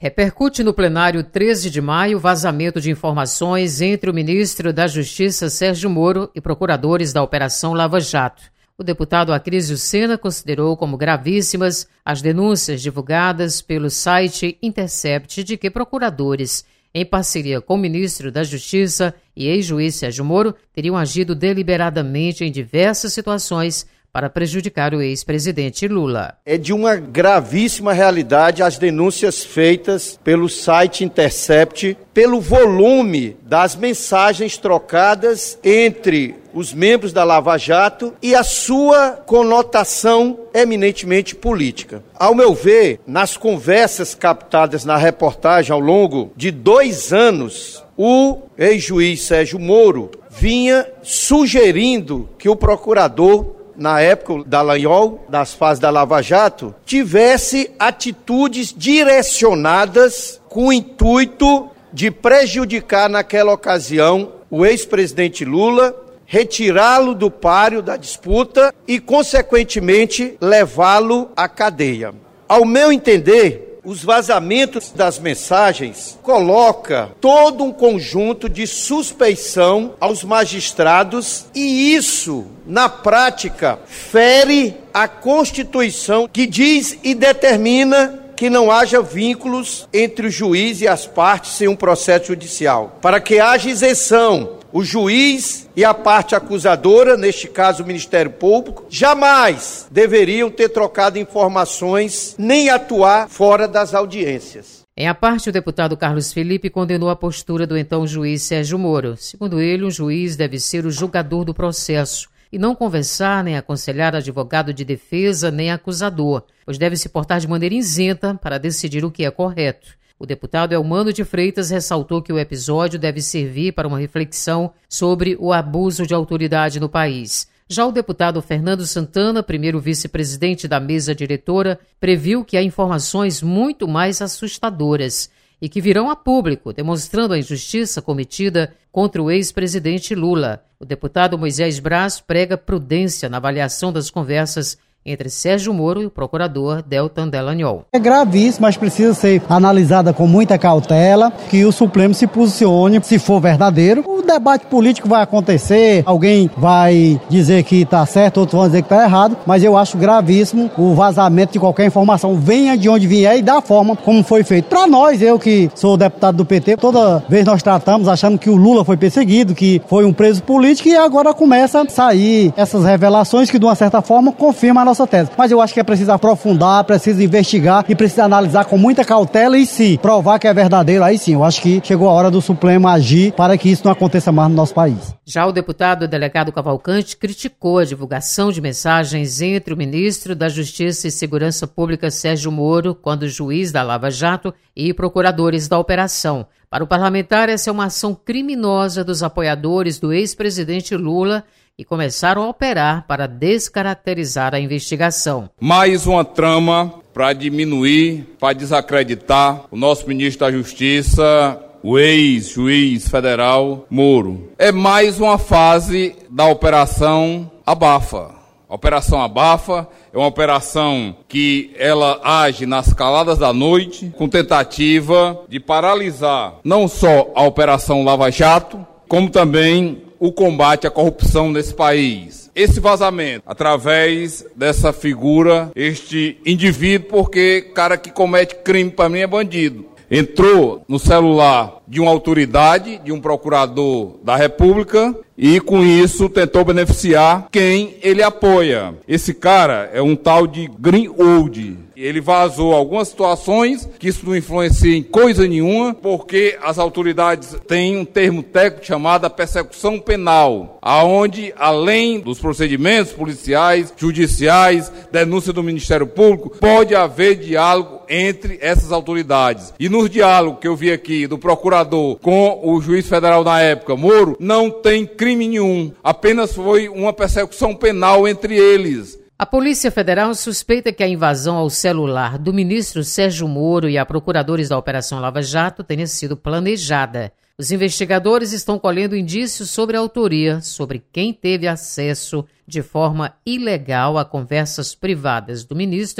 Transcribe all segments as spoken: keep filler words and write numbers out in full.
Repercute no plenário treze de maio vazamento de informações entre o ministro da Justiça, Sérgio Moro, e procuradores da Operação Lava Jato. O deputado Acrísio Sena considerou como gravíssimas as denúncias divulgadas pelo site Intercept de que procuradores, em parceria com o ministro da Justiça e ex-juiz Sérgio Moro, teriam agido deliberadamente em diversas situações para prejudicar o ex-presidente Lula. É de uma gravíssima realidade as denúncias feitas pelo site Intercept, pelo volume das mensagens trocadas entre os membros da Lava Jato e a sua conotação eminentemente política. Ao meu ver, nas conversas captadas na reportagem ao longo de dois anos, o ex-juiz Sérgio Moro vinha sugerindo que o procurador, na época da Dallagnol, das fases da Lava Jato, tivesse atitudes direcionadas com o intuito de prejudicar naquela ocasião o ex-presidente Lula, retirá-lo do páreo da disputa e, consequentemente, levá-lo à cadeia. Ao meu entender, os vazamentos das mensagens colocam todo um conjunto de suspeição aos magistrados e isso, na prática, fere a Constituição que diz e determina que não haja vínculos entre o juiz e as partes em um processo judicial. Para que haja isenção, o juiz e a parte acusadora, neste caso o Ministério Público, jamais deveriam ter trocado informações nem atuar fora das audiências. Em a parte, o deputado Carlos Felipe condenou a postura do então juiz Sérgio Moro. Segundo ele, um juiz deve ser o julgador do processo e não conversar nem aconselhar advogado de defesa nem acusador, pois deve se portar de maneira isenta para decidir o que é correto. O deputado Elmano de Freitas ressaltou que o episódio deve servir para uma reflexão sobre o abuso de autoridade no país. Já o deputado Fernando Santana, primeiro vice-presidente da mesa diretora, previu que há informações muito mais assustadoras e que virão a público, demonstrando a injustiça cometida contra o ex-presidente Lula. O deputado Moisés Braz prega prudência na avaliação das conversas entre Sérgio Moro e o procurador Deltan Dallagnol. É gravíssimo, mas precisa ser analisada com muita cautela, que o Supremo se posicione, se for verdadeiro. O debate político vai acontecer, alguém vai dizer que está certo, outros vão dizer que está errado, mas eu acho gravíssimo o vazamento de qualquer informação, venha de onde vier e da forma como foi feito. Para nós, eu que sou deputado do P T, toda vez nós tratamos achando que o Lula foi perseguido, que foi um preso político, e agora começa a sair essas revelações que de uma certa forma confirmam a nossa tese. Mas eu acho que é preciso aprofundar, precisa investigar e precisa analisar com muita cautela e se provar que é verdadeiro, aí sim, eu acho que chegou a hora do Supremo agir para que isso não aconteça mais no nosso país. Já o deputado delegado Cavalcante criticou a divulgação de mensagens entre o ministro da Justiça e Segurança Pública Sérgio Moro, quando juiz da Lava Jato, e procuradores da operação. Para o parlamentar, essa é uma ação criminosa dos apoiadores do ex-presidente Lula e começaram a operar para descaracterizar a investigação. Mais uma trama para diminuir, para desacreditar o nosso ministro da Justiça, o ex-juiz federal Moro. É mais uma fase da Operação Abafa. A Operação Abafa é uma operação que ela age nas caladas da noite, com tentativa de paralisar não só a Operação Lava Jato, como também o combate à corrupção nesse país. Esse vazamento, através dessa figura, este indivíduo, porque cara que comete crime para mim é bandido, entrou no celular de uma autoridade, de um procurador da República, e com isso tentou beneficiar quem ele apoia. Esse cara é um tal de Greenwald. Ele vazou algumas situações que isso não influencia em coisa nenhuma, porque as autoridades têm um termo técnico chamado persecução penal, aonde, além dos procedimentos policiais, judiciais, denúncia do Ministério Público, pode haver diálogo entre essas autoridades. E no diálogo que eu vi aqui do procurador com o juiz federal na época, Moro, não tem crime nenhum, apenas foi uma persecução penal entre eles. A Polícia Federal suspeita que a invasão ao celular do ministro Sérgio Moro e a procuradores da Operação Lava Jato tenha sido planejada. Os investigadores estão colhendo indícios sobre a autoria, sobre quem teve acesso de forma ilegal a conversas privadas do ministro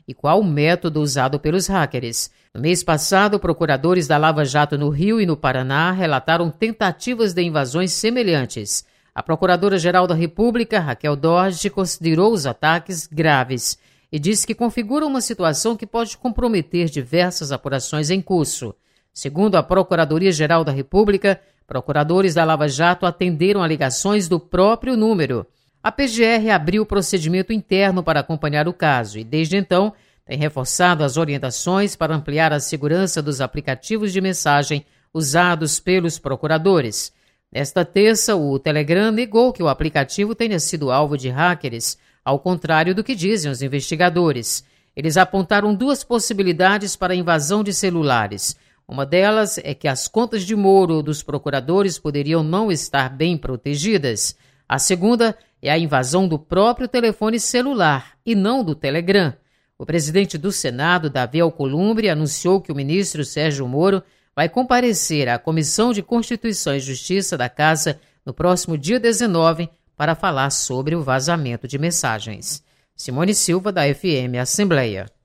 e qual o método usado pelos hackers. No mês passado, procuradores da Lava Jato no Rio e no Paraná relataram tentativas de invasões semelhantes. A Procuradora-Geral da República, Raquel Dodge, considerou os ataques graves e disse que configura uma situação que pode comprometer diversas apurações em curso. Segundo a Procuradoria-Geral da República, procuradores da Lava Jato atenderam a ligações do próprio número. A P G R abriu o procedimento interno para acompanhar o caso e, desde então, tem reforçado as orientações para ampliar a segurança dos aplicativos de mensagem usados pelos procuradores. Nesta terça, o Telegram negou que o aplicativo tenha sido alvo de hackers, ao contrário do que dizem os investigadores. Eles apontaram duas possibilidades para a invasão de celulares. Uma delas é que as contas de Moro dos procuradores poderiam não estar bem protegidas. A segunda é a invasão do próprio telefone celular e não do Telegram. O presidente do Senado, Davi Alcolumbre, anunciou que o ministro Sérgio Moro vai comparecer à Comissão de Constituição e Justiça da Casa no próximo dia dezenove para falar sobre o vazamento de mensagens. Simone Silva, da F M Assembleia.